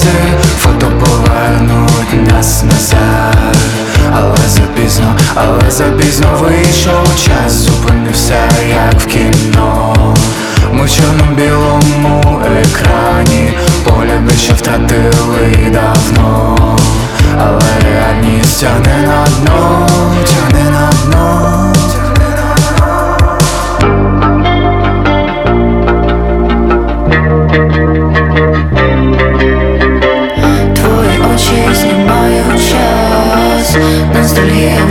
сльози, фото повернуть нас назад. Але запізно вийшов час, зупинився як в кіно. Ми в чорно-білому екрані, погляди, що втратили давно. Але реальність тягне на дно, тягне на дно. Твої очі знімають час, ностальгія